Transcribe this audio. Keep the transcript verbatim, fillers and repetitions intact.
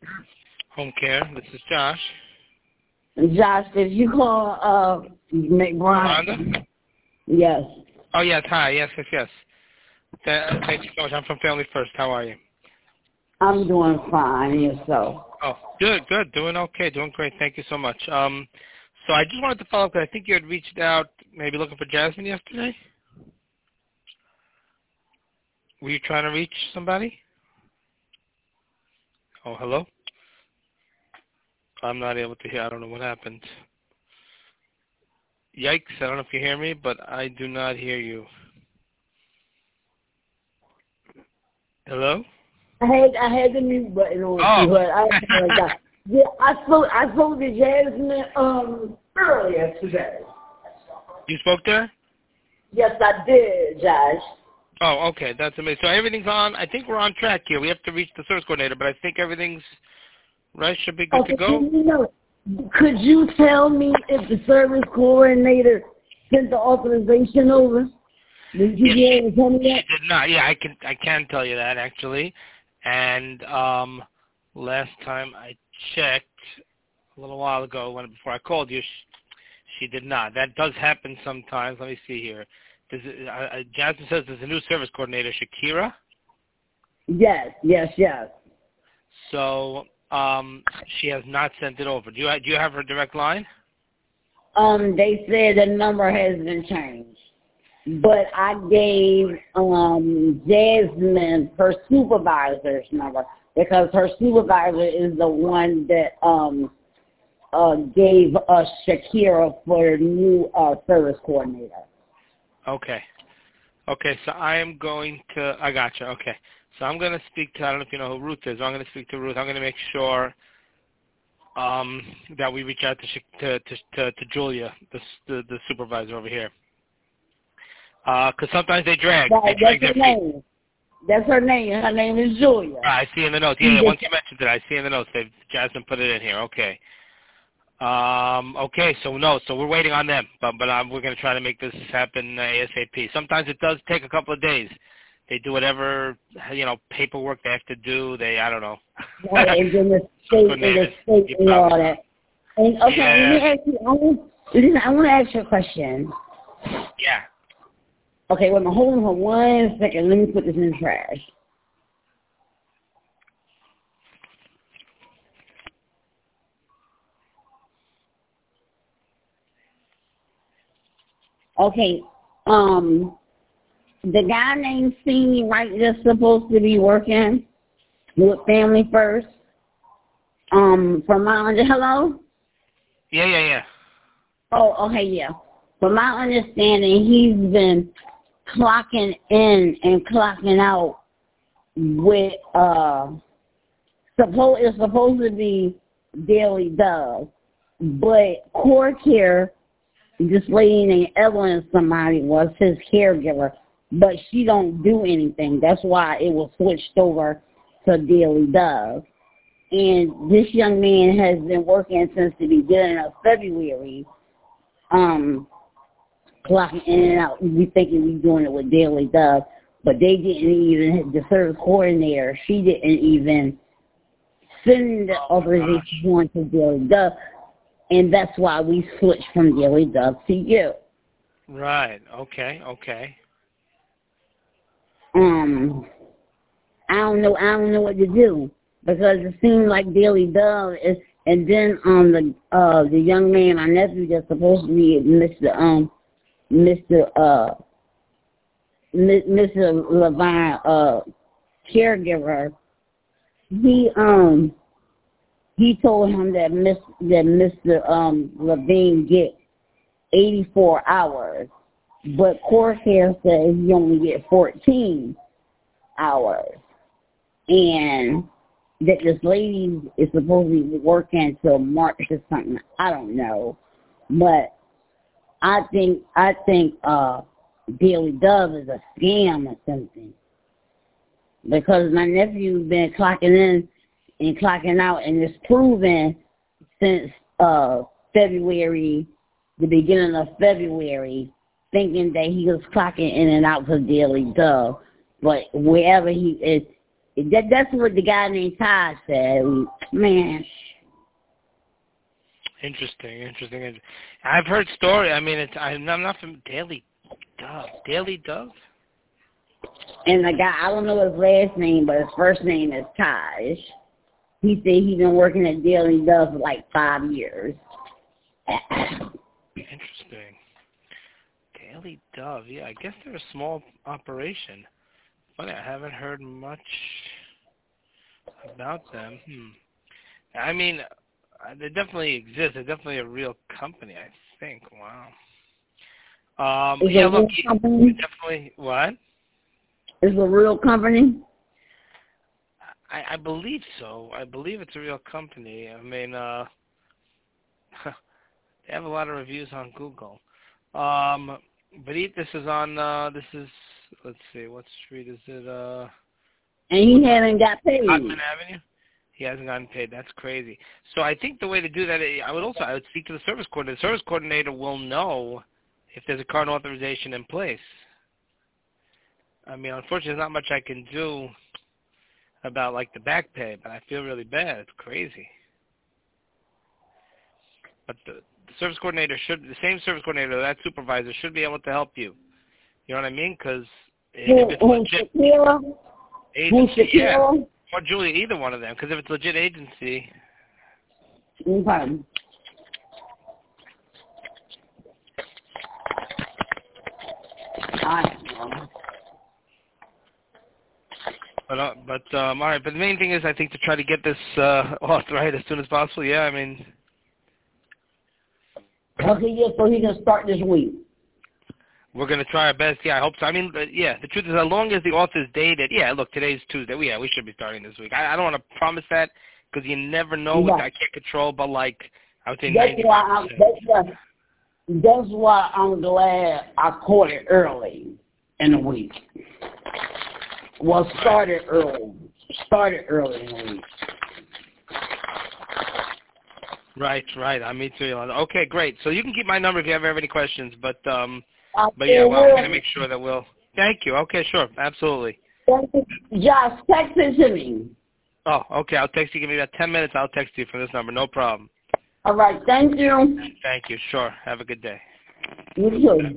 Home care. This is Josh. Josh, did you call uh McBride? Rhonda? Yes. Oh, yes. Hi. Yes, yes, yes. Th- Thank you so much. I'm from Family First. How are you? I'm doing fine. Yourself? Oh, good, good. Doing okay. Doing great. Thank you so much. Um, so I just wanted to follow up because I think you had reached out, maybe looking for Jasmine yesterday. Were you trying to reach somebody? Oh, hello? I'm not able to hear. I don't know what happened. Yikes. I don't know if you hear me, but I do not hear you. Hello? I had I had the mute button on, Oh. but I apologize. Yeah, I spoke I spoke to Jasmine um earlier today. You spoke to her? Yes, I did, Josh. Oh, okay. That's amazing. So everything's on. I think we're on track here. We have to reach the service coordinator, but I think everything's right. Should be good to Okay, go. you know, could you tell me if the service coordinator sent the authorization over? Did you Yes, be she, able to tell me she that? did not. Yeah, I can I can tell you that actually. And um, last time I checked, a little while ago, when before I called you, she, she did not. That does happen sometimes. Let me see here. Does it, uh, uh, Jasmine says there's a new service coordinator, Shakira. Yes, yes, yes. So um, she has not sent it over. Do you do you have her direct line? Um, they said the number has been changed. But I gave um, Jasmine her supervisor's number because her supervisor is the one that um, uh, gave us Shakira for the new uh, service coordinator. Okay. Okay, so I am going to, I gotcha, okay. So I'm going to speak to, I don't know if you know who Ruth is, I'm going to speak to Ruth. I'm going to make sure um, that we reach out to, Sha- to, to, to, to Julia, the, the, the supervisor over here. Because uh, sometimes they drag. That, They that's drag their her feet. name. That's her name. Her name is Julia. Ah, I see in the notes. Yeah, yeah, once you mentioned it, I see in the notes. They've, Jasmine put it in here. Okay. Um, okay, so no, so we're waiting on them, but but um, we're going to try to make this happen uh, ASAP. Sometimes it does take a couple of days. They do whatever, you know, paperwork they have to do. They, I don't know. Right, and then the state and the state and all that. And okay, Yeah. let me ask you. I want, listen, I want to ask you a question. Yeah. Okay, wait a minute. Hold on for one second. Let me put this in the trash. Okay, um, the guy named Steve, right, that's supposed to be working with Family First. Um, from my under, hello. Yeah, yeah, yeah. Oh, okay, yeah. From my understanding, he's been clocking in and clocking out with uh, suppose it's supposed to be Daily Dove, but Core Care, this lady named Evelyn, somebody was his caregiver, but she don't do anything. That's why it was switched over to Daily Dove. And this young man has been working since the beginning of February, um, clocking in and out. We thinking we doing it with Daily Dove, but they didn't even, the service coordinator, she didn't even send the authorization form to Daily Dove, and that's why we switched from Daily Dove to you. Right. Okay. Okay. Um, I don't know. I don't know what to do because it seemed like Daily Dove is, and then um the uh the young man, my nephew, that's supposed to be Mister Um Mister Uh Mister Levine uh caregiver. He um he told him that Miss that Mister Um Levine get eighty-four hours, but Core Care says he only get fourteen hours. And that this lady is supposed to be working until March or something. I don't know. But I think I think uh Daily Dove is a scam or something. Because my nephew's been clocking in and clocking out, and it's proven since uh February, the beginning of February, thinking that he was clocking in and out for Daily Dove. But wherever he is, That that's what the guy named Todd said. Man. Interesting, interesting. I've heard story. I mean, it's I'm not from Daily Dove. Daily Dove. And the guy, I don't know his last name, but his first name is Taj. He said he's been working at Daily Dove for like five years. Interesting. Daily Dove. Yeah, I guess they're a small operation. Funny, I haven't heard much about them. Hmm. I mean, they definitely exist. They're definitely a real company, I think. Wow. Um, Is yeah, it a look, real company? definitely, what? Is it a real company? I, I believe so. I believe it's a real company. I mean, uh, they have a lot of reviews on Google. Um, but he, this is on, uh, this is, let's see, what street is it? Uh, and he hasn't got paid. Hockman Avenue? He hasn't gotten paid. That's crazy. So I think the way to do that, I would also, I would speak to the service coordinator. The service coordinator will know if there's a card authorization in place. I mean, unfortunately, there's not much I can do about, like, the back pay, but I feel really bad. It's crazy. But the, the service coordinator should, the same service coordinator, that supervisor, should be able to help you. You know what I mean? Because if it's legit agency, yeah, or Julia, either one of them. Because if it's legit agency. Okay. I know. But, uh, but um, all right. But the main thing is, I think, to try to get this uh, off right as soon as possible. Yeah, I mean. Okay, yeah, so he can start this week. We're going to try our best. Yeah, I hope so. I mean, uh, yeah, the truth is, as long as the author's dated, yeah, look, today's Tuesday. Well, yeah, we should be starting this week. I, I don't want to promise that because you never know what Right. I can't control, but, like, I would say That's ninety why, I'm, percent. that's, why, that's why I'm glad I caught it early in the week. Well, started early. Started early in the week. Right, right. I me too. Yolanda. Okay, great. So you can keep my number if you ever have any questions. But um, I but yeah, well, I'm will. gonna make sure that we'll. Thank you. Okay, sure, absolutely. Thank you. Josh, text it to me. Oh, okay. I'll text you. Give me about ten minutes. I'll text you from this number. No problem. All right, thank you. Thank you. Sure. Have a good day. You too.